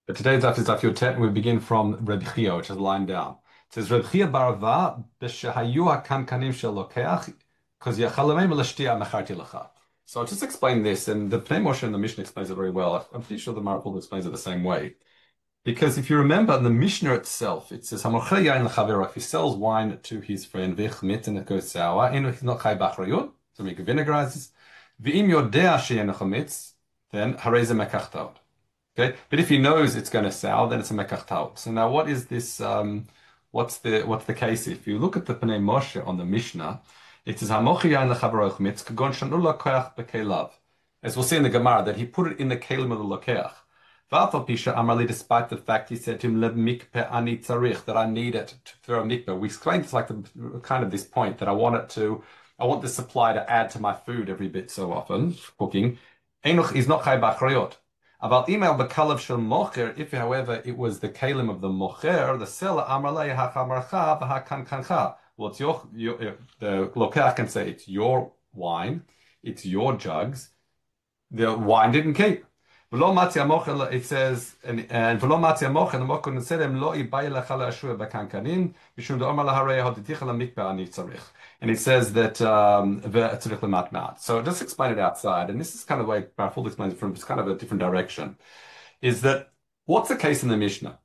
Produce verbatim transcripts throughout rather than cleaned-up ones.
But today's daf is daf Yotet, and we begin from Reb Chia, which is a line down. It says Reb Chia barava b'shehayu hakankanim shel lokeach because yachalamim l'shtia mecharti lecha. So I'll just explain this, and the Pnei Moshe and the Mishnah explains it very well. I'm pretty sure the Maripol explains it the same way. Because if you remember in the Mishnah itself, it says Hamorchei yain lechaverach. If he sells wine to his friend v'chmit and it goes sour, and he's not chay b'achrayut, so he vinegarizes. V'im yodea she'en chametz, then harei ze mekach taot. Okay, but if he knows it's going to sour, then it's a mekach taot. So now, what is this? Um, what's the what's the case? If you look at the Pnei Moshe on the Mishnah, it says Hamochi yain lechaverach mitz kagon shanu lokeach bekelav. As we'll see in the Gemara, that he put it in the kelim of the lokeach. V'afal pisha amarli, despite the fact he said to him le mikpeh ani tzarich, that I need it to throw a mikpeh. We explained it's like the kind of this point that I want it to, I want the supply to add to my food every bit so often cooking. Enoch is not chay b'achrayot. About email bekalav shel mocher, if however it was the kalim of the mocher, the seller, amarlei hachamarcha v'hakankancha. Well, it's your, your the lokeach can say it's your wine, it's your jugs. The wine didn't keep. V'lo matzia mocher, it says, and and v'lo matzia mocher, the mocher nesedem lo ibay lecha le'ashua b'kankanim mishum de'omar laharei hoditicha lemikbeh ani tzarich. And it says that um, so just explain it outside, and this is kind of the way Barful explains it from it's kind of a different direction. Is that what's the case in the Mishnah?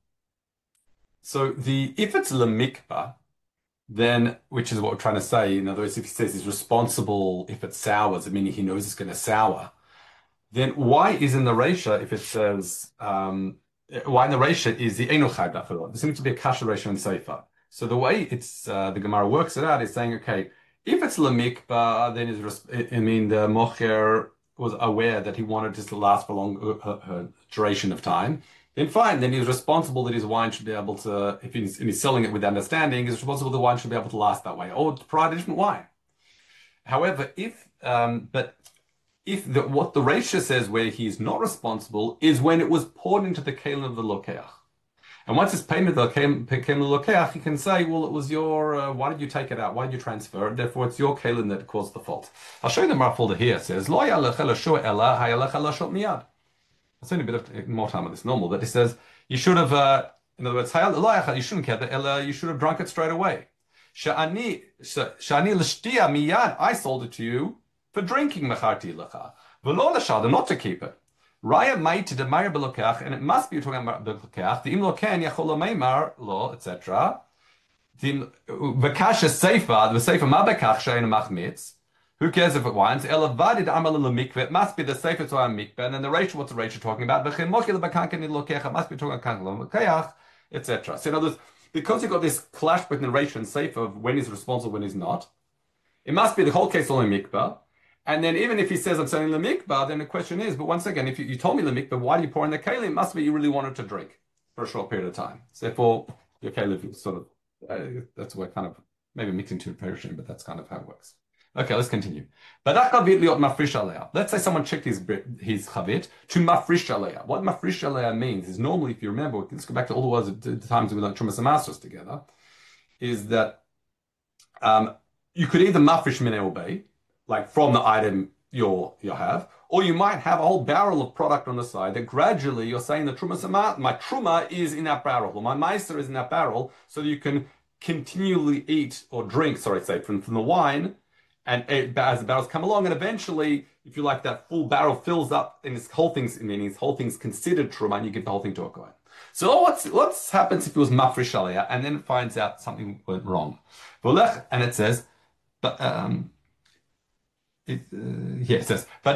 So the if it's lemikbah, then which is what we're trying to say. In other words, if he says he's responsible if it sours, meaning he knows it's going to sour, then why is in the Reisha if it says um, why in the Reisha is the enu chayv b'achrayot? There seems to be a kasha Reisha and Sefer. So the way it's uh, the Gemara works it out is saying, okay, if it's lemikbah, then is I mean the mocher was aware that he wanted this to last for a long uh, uh, duration of time. Then fine, then he's responsible that his wine should be able to, if he's, and he's selling it with understanding, he's responsible the wine should be able to last that way, or to provide a different wine. However, if um, but if the, what the Reisha says where he's not responsible is when it was poured into the kelim of the lokeach. And once it's paid to the kelim lokeach, he can say, well, it was your, uh, why did you take it out? Why did you transfer it? Therefore, it's your kelim that caused the fault. I'll show you the Marah folder here. It says, Lo yalech ela shua ela, hayalech ela shot miyad. I'll spend a bit of more time on this normal, but it says, you should have, uh, in other words, you shouldn't care, ela, you should have drunk it straight away. Sha'ani l'shtia miyad, I sold it to you for drinking mecharti lecha. V'lo l'shada, not to keep it. Raya ma'it de ma'ir belokeach, and it must be talking about belokeach. The im lo ken yachol lo meimar lo, et cetera. The v'kasha seifa, the seifa ma bekach she'en machmitz. Who cares if it wines? Elavadid amal lemikveh. It must be the seifa to our mikveh. And then the Reisha, what's the Reisha talking about? V'chen mochil bekanken lokeach. It must be talking about kanken lokeach, et cetera. So in other words, because you've got this clash between the Reisha and seifa of when he's responsible, when he's not, it must be the whole case only mikveh. And then even if he says I'm selling the mikvah, then the question is, but once again, if you, you told me the mikvah, why do you pour in the keli? It must be you really wanted to drink for a short period of time. So therefore, your keli sort of, uh, that's what kind of, maybe mixing two perishing, but that's kind of how it works. Okay, let's continue. Let's say someone checked his his chavit to mafrish aleya. What mafrish aleya means is normally, if you remember, let's go back to all the words at the times we learned Trumas and Masters together, is that um, you could either mafrish min obey, like from the item you'll you have, or you might have a whole barrel of product on the side that gradually you're saying the truma sama, my truma is in that barrel, or my meiser is in that barrel, so that you can continually eat or drink, sorry, say from, from the wine, and it, as the barrels come along, and eventually, if you like, that full barrel fills up, and this whole thing's, meaning this whole thing's considered truma, and you give the whole thing to a kohen. So what's what happens if it was mafresh aliyah, and then it finds out something went wrong? And it says, but um. It, uh, yeah, it says, and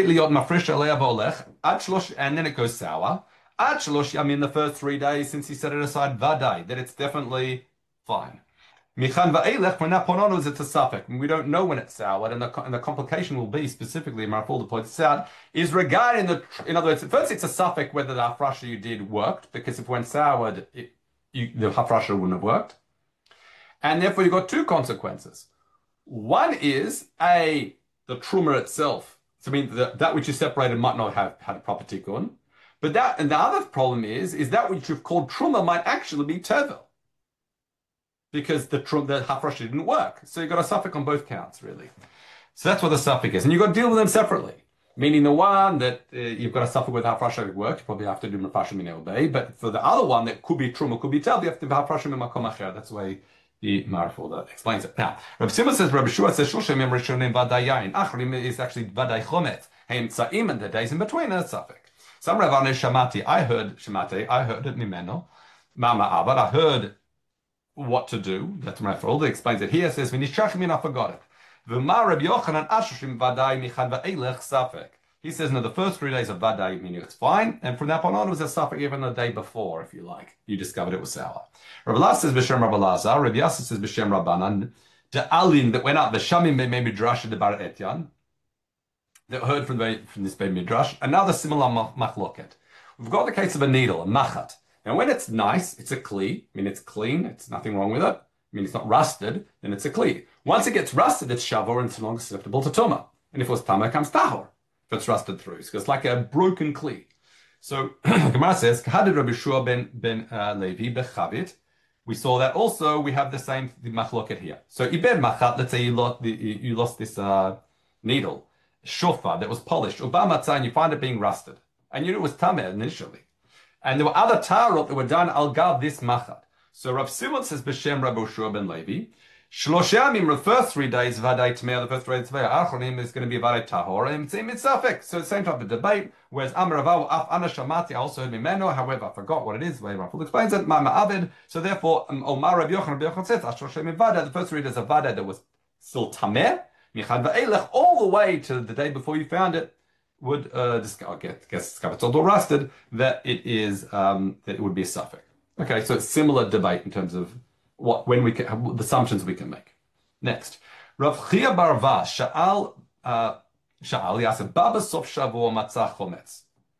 then it goes sour. I mean, the first three days since he set it aside, vaday, that it's definitely fine. From that point onwards, it's a suffix. We don't know when it's soured, and the, and the complication will be specifically, Marafalda points out, is regarding the, in other words, first it's a suffix whether the hafrasha you did worked, because if it went soured, it, you, the hafrasha wouldn't have worked. And therefore, you've got two consequences. One is, A, the truma itself. So I mean, the, that which is separated might not have had a proper tikkun. But that, and the other problem is, is that which you've called truma might actually be tevel. Because the trum, the hafrasha didn't work. So you've got a suffix on both counts, really. So that's what the suffix is. And you've got to deal with them separately. Meaning the one that uh, you've got to suffer with hafrasha work, you probably have to do mafrashim in obey. But for the other one that could be truma, could be tel, you have to do hafrashim in makom acher. That's the way the Marfolda explains it. Now, Rabbi Simon says, Rabbi Shua says, Shloshim yom rishonim vaday yain. Achrim is actually vaday chometz. Hein tza'im, and the days in between are suffik. Some Ravane Shamati, I heard Shamati, I heard it Mimeno, Mama Abad, I heard what to do. That's Marfolda explains it here. Says, V'nishachim in I forgot it. V'ma Rabbi Yochanan Ashrim vaday michad va'elech safek. He says, no, the first three days of vaday, meaning it's fine, and from that point on, it was a safek even the day before, if you like. You discovered it was sour. Rabbi Las says, B'shem Rabbi Lazar. Rabbi Yasser says, B'shem Rabbanan. The alin that went out, the shamim made midrash de bar etyan, that heard from, the, from this Beit Midrash. Another similar machloket. We've got the case of a needle, a machat. Now, when it's nice, it's a kli. I mean, it's clean. It's nothing wrong with it. I mean, it's not rusted, then it's a kli. Once it gets rusted, it's shavor and it's no longer susceptible to tuma. And if it was tama, it comes tahor. If it's rusted through, so it's like a broken kli. So Gemara says, "Kahadid Rabbi Shua ben ben uh, Levi bechavit." We saw that also. We have the same the machloket here. So ibed machat. Let's say you lost the, you lost this uh, needle, shofar that was polished. Ubamatzah, and you find it being rusted, and you knew it was tameh initially, and there were other tarot that were done al gav this machat. So Rav Simon says b'shem Rabbi Shua ben Levi. Shloshemim, the first three days, vaday tmei, the first three days, vaday achronim is going to be vaday tahor, and it's mitzafek. So the same type of debate. Whereas Amar Ravav af ana shamati, I also heard mimeno. However, I forgot what it is. The way Raful explains it, ma ma'avid. So therefore, Omar Rabbi Yochanan, Rabbi Yochanan says, Shloshemim vaday. The first three days of vaday that was still tameh, michad va'elech, all the way to the day before you found it, would uh, discover, get guess discovered it's all rusted. That it is um, that it would be a suffix. Okay, so it's similar debate in terms of what when we can the assumptions we can make. Next, Rav Chia Barva Sha'al uh, Sha'al Yaseh Baba Sof Shavua Matzah Chometz.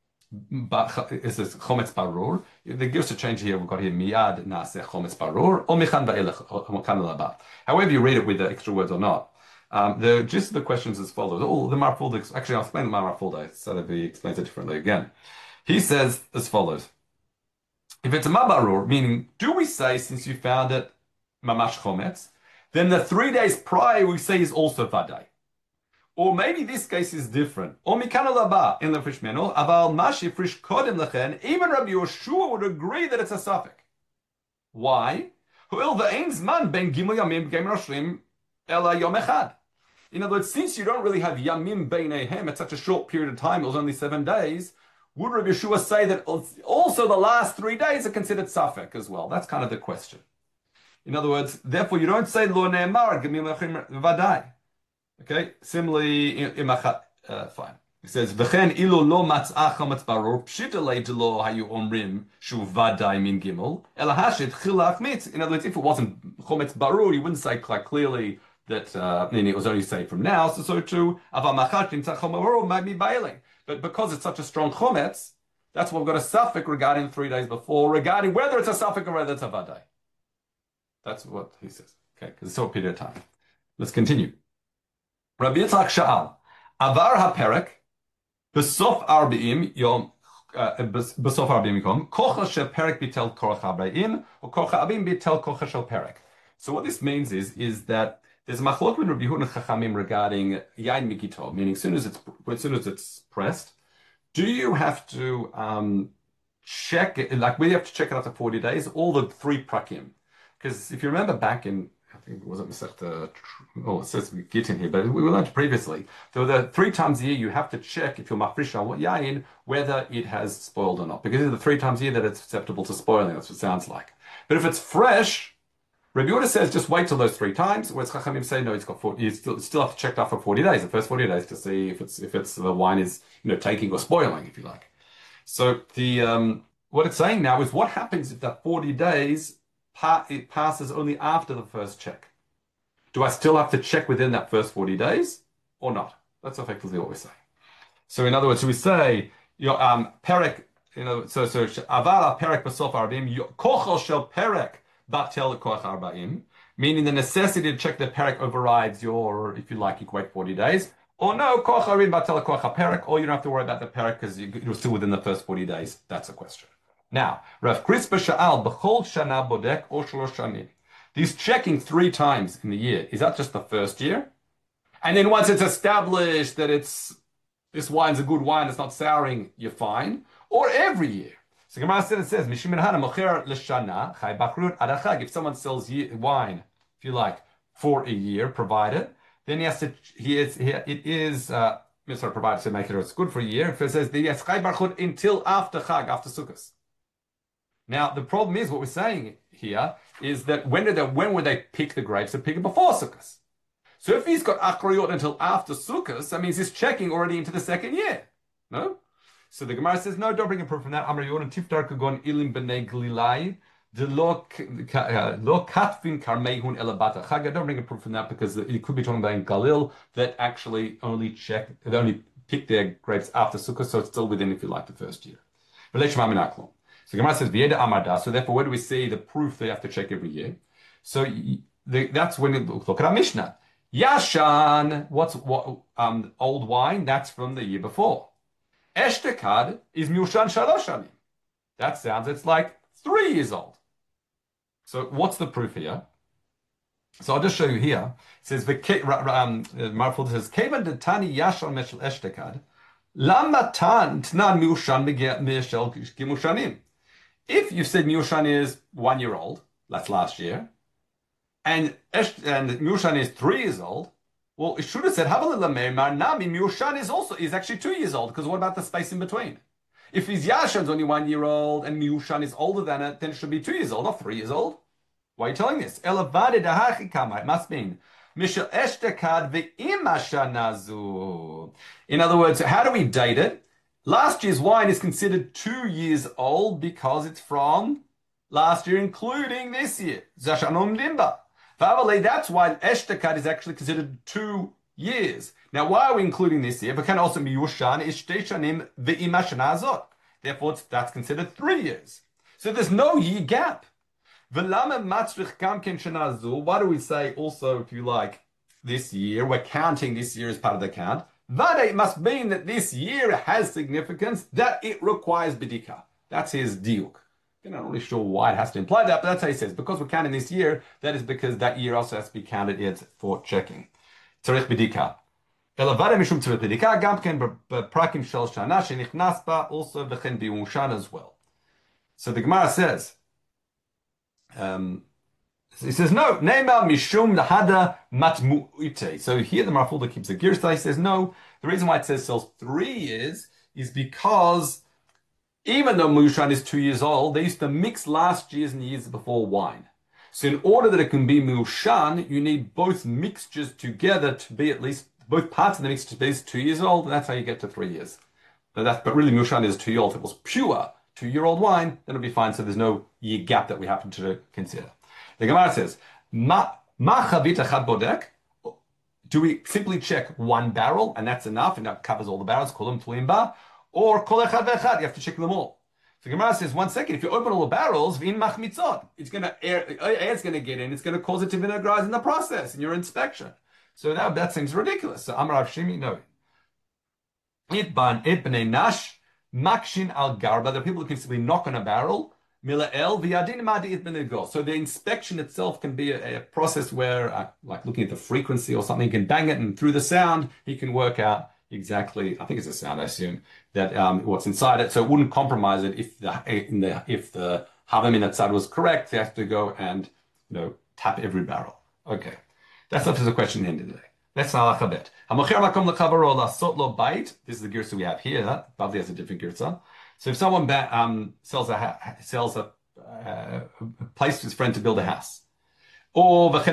Is this Chometz Barur? The gives a change here. We've got here Miyad Naseh Chometz Barur or Michan Ba'elech Michan Laba. However you read it with the extra words or not. Um, the gist of the questions is as follows. Oh, the Marfolda. Actually, I'll explain the Marfolda so that he explains it differently again. He says as follows. If it's a mabarur, meaning, do we say, since you found it, mamash chometz, then the three days prior we say is also vaday? Or maybe this case is different. Or mikana laba in the frish menol, aval mashi frish kodem lechen, even Rabbi Yoshua would agree that it's a suffix. Why? Hu'il ve'ein zman ben gimel yamim b'geim roshrim ela yom echad. In other words, since you don't really have yamim beinehem, it's such a short period of time, it was only seven days, would Rabbi Yeshua say that also the last three days are considered safek as well? That's kind of the question. In other words, therefore you don't say lo ne'emar gemim vaday. Okay. Similarly, imachat. Uh, fine. It says v'chen ilu lo matzah chometz barur pshitale delo hayu omrim shu vaday min gimel elahashit chilach mitz. In other words, if it wasn't chometz barur, you wouldn't say quite clearly that. Uh, meaning it was only say from now. So so too aval machat nimtzah chometz barur might be bailing. But because it's such a strong chometz, that's what we've got a suffix regarding three days before, regarding whether it's a suffix or whether it's a vaday. That's what he says. Okay, because it's a short period of time. Let's continue. Rabbi Yitzchak Sha'al, Avar HaPerek, Besof Arbi'im Yom, Besof Arbi'im Yom, Kocha Shel Perek Bitel Korach Arbi'im, or Kocha Abim Bitel Kocha Shel Perek. So what this means is, is that there's a machlok with Rabbi Yehuda and Chachamim regarding yain mikito, meaning as soon as it's as soon as it's pressed, do you have to um, check it? Like we have to check it after forty days, all the three prakim. Because if you remember back in, I think it wasn't Masechta, oh it says we get in here, but we learned previously. There were the three times a year you have to check if you're mafrisha what yain whether it has spoiled or not. Because it's the three times a year that it's susceptible to spoiling. That's what it sounds like. But if it's fresh, Rabbi Yehuda says just wait till those three times. Whereas Chachamim say no, it's got forty. You still still have to check it out for forty days, the first forty days, to see if it's if it's the wine is you know taking or spoiling, if you like. So the um, what it's saying now is what happens if that forty days pa- it passes only after the first check. Do I still have to check within that first forty days or not? That's effectively what we're saying. So in other words, we say your um perek, you know, so so avala perek b'sof arbim kochel shel perek. Batel koach arba'im, meaning the necessity to check the perek overrides your, if you like, you wait forty days. Or no, koach arim batel koach perek, or you don't have to worry about the perek because you're still within the first forty days. That's a question. Now, Rav Chris b'sha'al b'chol shana bodek or shlosh shanim. These checking three times in the year, is that just the first year? And then once it's established that it's this wine's a good wine, it's not souring, you're fine. Or every year. So Gemara said it says, Mishim Hana Mocher L'Shana Chai Bakrut Adachag. If someone sells wine, if you like, for a year, provided, then he has to. He is. He, it is. Uh, sorry, provided to make it. It's good for a year. If it says the yes Chai Bakrut until after Chag, after Sukkot. Now the problem is what we're saying here is that when did they, when would they pick the grapes? They pick it before Sukkot. So if he's got Achrayot until after Sukkot, that means he's checking already into the second year. No. So the Gemara says, no, don't bring a proof from that. Amar Yoran Tiftar Kagon Ilim B'nei Glilai De Lo Katfin Karmehun Elabata Chaga. Don't bring a proof from that because it could be talking about in Galil that actually only check, they only pick their grapes after Sukkot, so it's still within, if you like, the first year. So Gemara says, V'yeda Amarda. So therefore, where do we see the proof they have to check every year? So the, that's when you look at our Mishnah. Yashan, what's what? Um, old wine. That's from the year before. Eshtekad is Miushan Shalosh Shanim. That sounds, it's like three years old. So what's the proof here? So I'll just show you here. It says, um, Marful says, Kevan detani Yashan Meshel Eshtekad, Lama tan tnan Miushan Meshel Gimushanim. If you said Miushan is one year old, that's last year, and and Miushan is three years old, well, it should have said Nami Miushan is also is actually two years old, because what about the space in between? If his Yashan is only one year old and Miushan is older than it, then it should be two years old, not three years old. Why are you telling this? It must mean in other words, how do we date it? Last year's wine is considered two years old because it's from last year, including this year. Zashanom Dimba. That's why Eshtekad is actually considered two years. Now, why are we including this year? But can also be Yushan Ishteshanim Ve'imashana. Therefore, that's considered three years. So there's no year gap. Why do we say also, if you like, this year? We're counting this year as part of the count. Vade must mean that this year has significance, that it requires bidika. That's his diuk. You're not really sure why it has to imply that, but that's how he says. Because we're counting this year, that is because that year also has to be counted as for checking. Tzarich bidika. Elavada mishum tzarich bidika, gamken prakim shel shana shenichnas ba, also v'chen bi'unshan as well. So the Gemara says, um, he says, no, Neymar Mishum Hada Matmuite. So here the Marfulda keeps a girsa. He says, no, the reason why it says sells three years is because even though Mushan is two years old, they used to mix last year's and years before wine. So in order that it can be Mushan, you need both mixtures together to be at least, both parts of the mixture to be two years old, and that's how you get to three years. But, that's, but really Mushan is two years old. If it was pure two-year-old wine, then it'll be fine. So there's no year gap that we happen to consider. The Gemara says, Ma chavita chad bodek? Do we simply check one barrel and that's enough and that covers all the barrels? Kolam tuimba, or kol echad ve'echad? You have to check them all. So Gemara says, one second. If you open all the barrels, v'in machmitzot, it's going to air, air's going to get in. It's going to cause it to vinegarize in the process in your inspection. So that that seems ridiculous. So Amar Rav Shimi, no. Itban itbnei nash makshin al garba. The people who can simply knock on a barrel. So the inspection itself can be a, a process where, uh, like looking at the frequency or something, you can bang it, and through the sound, he can work out exactly, I think it's a sound, I assume, that um, what's inside it. So it wouldn't compromise it if the in the if the Havamim outside was correct. They have to go and you know tap every barrel. Okay, that's up to the question at the end of the day. Let's now alphabet. This is the girsa we have here. Bavli has a different girsa. So if someone um, sells a sells a, uh, place to his friend to build a house, or or we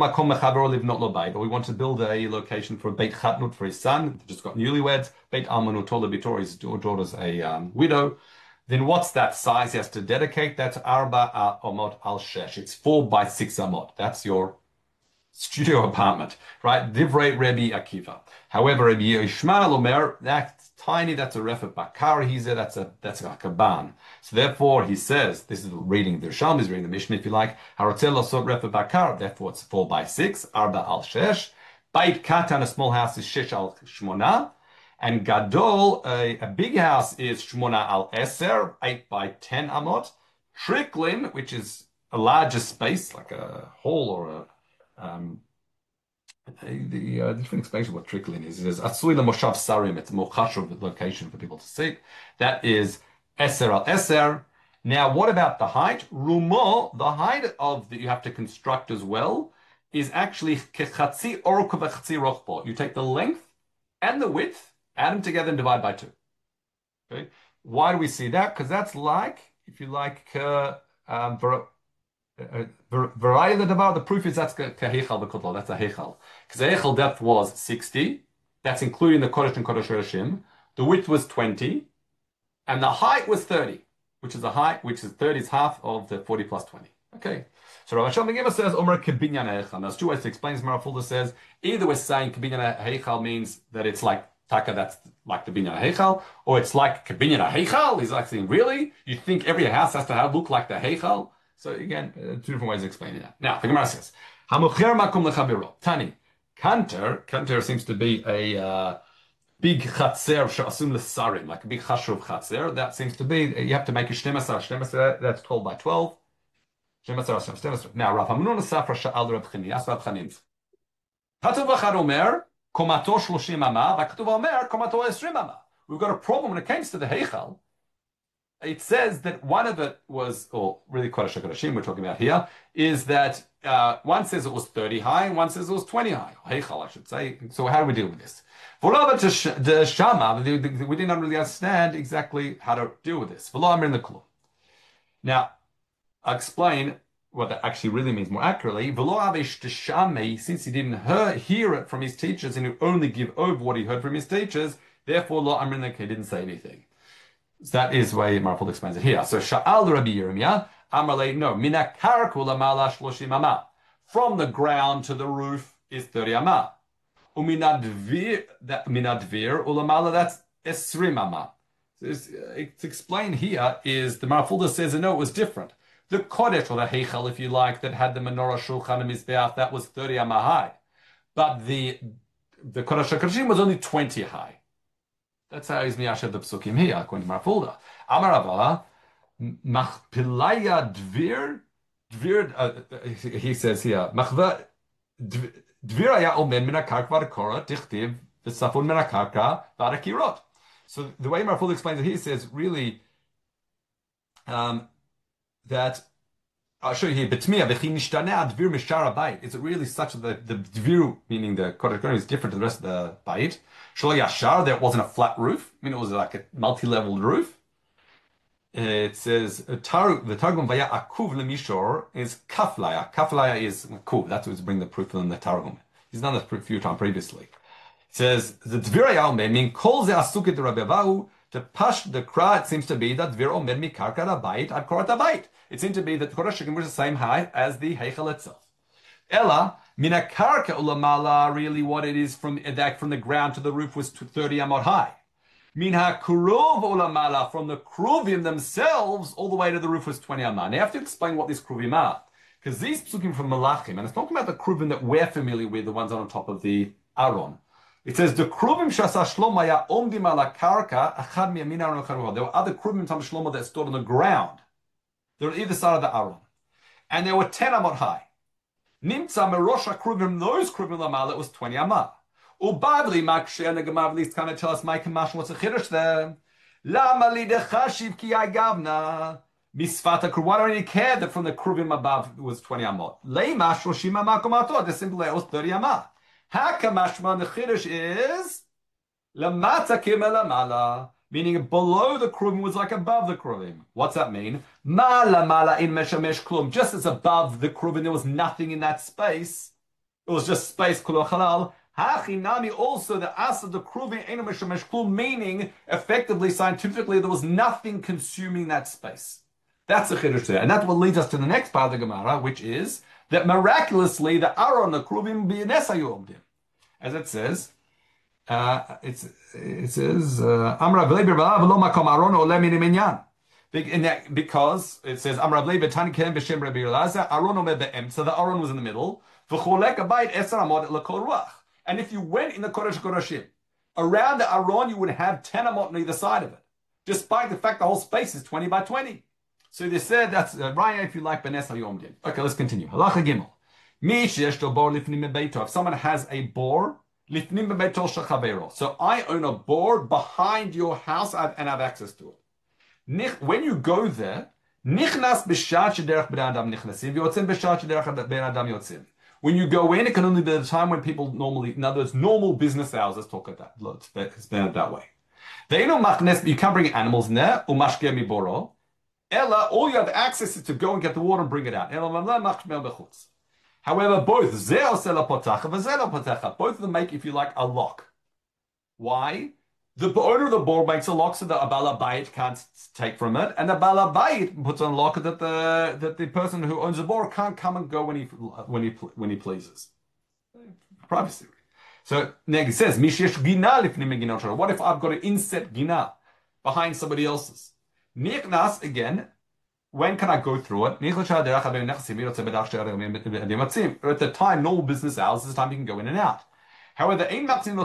want to build a location for a beit chatnut for his son, just got newlyweds, beit almanut tola his daughter's a um, widow, then what's that size he has to dedicate? That's arba amot al shesh. It's four by six amot. That's your studio apartment, right? Divrei Rebbe Akiva. However, Rebbe Yishmael Omer, that's tiny, that's a refet bakar, he said that's a that's like a barn. So therefore he says, this is reading the Shalom, is reading the Mishnah if you like, Harotzel Lasot refet bakar, therefore it's four by six, arba al shesh. Bait katan, a small house, is shesh al shmona, and gadol, a, a big house, is shmona al eser, eight by ten amot. Triklin, which is a larger space, like a hall or a Um, The uh, different explanation of what trickling is. It says Atsui Moshav Sarim. It's a more chashuv location for people to see. That is Eser al Eser. Now, what about the height? Rumo, the height of that you have to construct as well, is actually kechatzi oruk v'chatzi rochbo. You take the length and the width, add them together, and divide by two. Okay. Why do we see that? Because that's like, if you like, uh, um, Variety of the proof is that's kahechal b'kotlo. That's a hechal. Because the hechal depth was sixty. That's including the kodesh and kodesh reshim. The width was twenty, and the height was thirty, which is the height, which is thirty is half of the forty plus twenty. Okay. So Rav Hashem Megillah says Omer kebinyan hechal. There's two ways to explain this. Marav Fulda says either we're saying kebinyan hechal means that it's like taka, that's like the binyan hechal, or it's like kebinyan hechal. He's like saying, really, you think every house has to have look like the hechal? So again, uh, two different ways of explaining that. Now, the Gemara says, "Hamucher makom lechabiro." Tani, kanter. Kanter seems to be a uh, big chatzer she'asum lesarim, like a big chashuv chatzer. That seems to be you have to make a shnemasar. Shnemasar, that's twelve by twelve. Shnemasar, shnemasar. Now, Rav Hamnun Safra sha'al Reb Chini. Ask Reb Chani. Katuv achad omer komato shloshim ama, v'katuv omer komato esrim ama. We've got a problem when it comes to the heichal. It says that one of it was, or really Kodesh HaKodashim we're talking about here, is that uh, one says it was thirty high and one says it was twenty high. Heichal, I should say. So how do we deal with this? We didn't really understand exactly how to deal with this. Now, I'll explain what that actually really means more accurately. Since he didn't hear it from his teachers and he only give over what he heard from his teachers, therefore, he didn't say anything. So that is why Marful explains it here. So Sha'al Rabbi Yirmiyah, Amalei, no, mina karkula mala shloshim ama. From the ground to the roof is thirty ama. Uminadvir, that minadvir ulamala, that's esrim ama. So it's, it's explained here is the Marfulda says, no, it was different. The kodesh or the heichal, if you like, that had the menorah shulchan and mizbeach, that was thirty ama high, but the the kodesh HaKodashim was only twenty high. That's how he's miyashav the psukim here, according to Marfulda. Amarava, machpilaya dvir, dvir, uh, he says here, machva, dvir aya omen min hakarka v'adakora, tichtiv, v'safun min hakarka v'adakirot. So the way Marfulda explains it, he says really um, that, I'll show you here, betmiya v'chi nishtana dvir mishar bayit. It's really such that the dvir, meaning the kodesh is different to the rest of the bayit. Shlo yashar, there wasn't a flat roof. I mean, it was like a multi-leveled roof. It says the Targum vaya akuv lemishor is kaflaya. Kaflaya is akuv. That's what's bring the proof in the Targum. He's done this a few times previously. It says the dvira yalme mean kol ze asukit rabevahu. To pash the kra, it seems to be that dvira omed mikarka abayit ad korat abayit. It seemed to be that Kodesh HaKodashim was the same height as the heichal itself. Ella, mina karka ulamala, really what it is from that from the ground to the roof was thirty amot high. Minha kurov ulamala, from the kruvim themselves all the way to the roof was twenty amot. Now you have to explain what these kruvim are, because these psukim from Malachim, and it's talking about the kruvim that we're familiar with, the ones on top of the Aron. It says the kruvim shasa Shlomo ya omdim ala karka achad miyamin Aron ucharuva. There were other kruvim tam Shlomo that stood on the ground. They were on either side of the Aron, and they were ten amot high. Nimtza merosha kruvim, those kruvim lamala, it was twenty amah. Ubavli maksheh, and the Gemara at least kind of tell us my kamash, what's a chiddush there? Lama lidechashiv ki agavna misfata kruv. Why don't you care that from the kruvim above it was twenty amot? Leima shloshim amah komato. The simple it was thirty amah. Hakamashman, the chiddush is lamata kimel lamala, meaning below the kruvim was like above the kruvim. What's that mean? Mala mala in meshamesh klum. Just as above the kruvim there was nothing in that space. It was just space kulo halal. Hachinami also the as of the kruvim eno meshamesh klum, meaning effectively scientifically there was nothing consuming that space. That's the chiddush there, and that's what leads us to the next part of the Gemara, which is that miraculously the Aron the kruvim b'nesayomdim, as it says. Uh, it's, it says, Amra v'lo makom Aron ole min minyan. Because it says, Amra v'le Tani kem b'shem Rabbi Elazar, Aron omed be'em. So the Aron was in the middle. V'cholek abayit eser amot lekol ruach. And if you went in the Kodesh HaKodashim, around the Aron, you would have ten amot on either side of it, despite the fact the whole space is twenty by twenty. So they said that's uh, Raya, if you like, Benes Hayom did. Okay, let's continue. Halacha Gimel. If someone has a bore, so I own a bore behind your house and have access to it. When you go there, when you go in, it can only be the time when people normally, in other words, normal business hours, let's talk about that. Let's explain it that way. You can't bring animals in there. Ella, all you have access is to go and get the water and bring it out. However, both both of them make, if you like, a lock. Why? The owner of the bore makes a lock so that a balabayit can't take from it, and the balabayit puts on a lock that the that the person who owns the bore can't come and go when he when he when he pleases. Privacy. So Negi says, what if I've got an inset gina behind somebody else's? Nichnas, again, when can I go through it? At the time, normal business hours is the time you can go in and out. However, if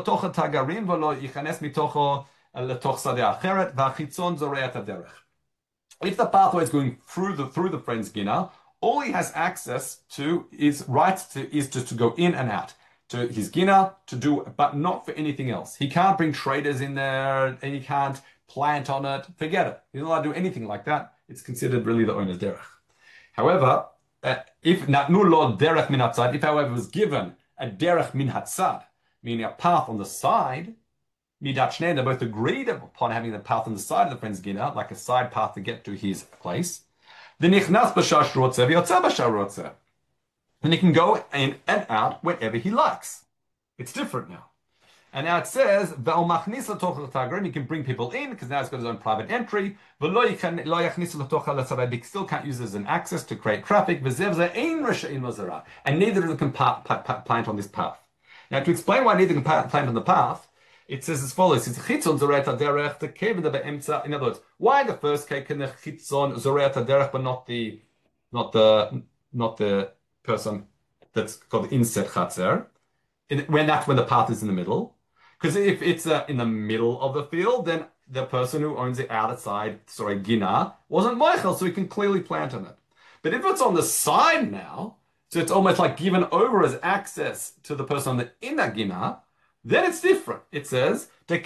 the pathway is going through the through the friend's gina, all he has access to is right to is just to go in and out to his gina to do, but not for anything else. He can't bring traders in there, and he can't plant on it. Forget it. He's not allowed to do anything like that. It's considered really the owner's derech. However, uh, if natnu lo derech min hatzad, if however was given a derech min hatzad, meaning a path on the side, midat shnei, they both agreed upon having the path on the side of the friend's gina, like a side path to get to his place, then nichnas b'shar shrotzeh v'yotzeh b'shar rotzeh. Then he can go in and out whenever he likes. It's different now. And now it says, he can bring people in, because now it's got his own private entry. But he still can't use it as an access to create traffic. And neither of them can plant on this path. Now, to explain why neither can plant on the path, it says as follows. In other words, why the first case can the chitzon zoreat derech, but not the, not the, not the person that's called the inset chatzer, when that's when the path is in the middle. Because if it's uh, in the middle of the field, then the person who owns the outside, sorry, gina, wasn't Michael, so he can clearly plant on it. But if it's on the side now, so it's almost like given over as access to the person on the inner gina, then it's different. It says, since,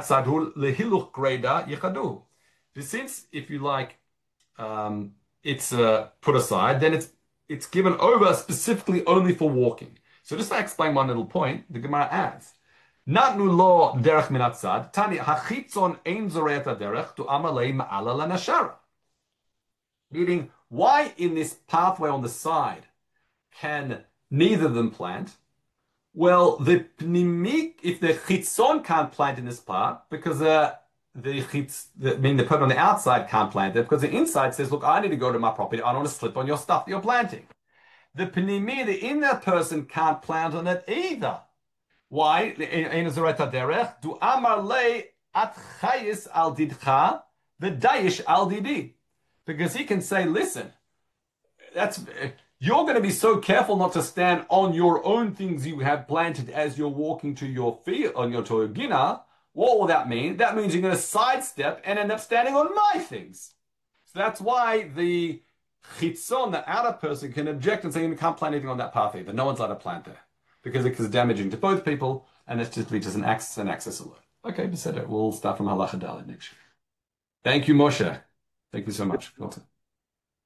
if you like, um, it's uh, put aside, then it's it's given over specifically only for walking. So just to explain one little point, the Gemara adds, Natnu lo derech min hatzad, tani hachitzon ein zoreit derech to amalei ma'ala lanashara. Meaning, why in this pathway on the side can neither of them plant? Well, the pnimik, if the chitzon can't plant in this part, because uh, the chitz, the, I mean the person on the outside can't plant it, because the inside says, look, I need to go to my property, I don't want to slip on your stuff that you're planting. The pnimi, the inner person, can't plant on it either. Why? Du amar le at chayis al didcha, the dayish al didi. Because he can say, listen, that's you're going to be so careful not to stand on your own things you have planted as you're walking to your field, on your to your gina. What will that mean? That means you're going to sidestep and end up standing on my things. So that's why the chitzon, the outer person, can object and say you can't plant anything on that path either. No one's allowed to plant there because it is damaging to both people, and it's just just an access and access alone. Okay, Beseder. We'll start from Halacha Daled next year. Thank you, Moshe. Thank you so much.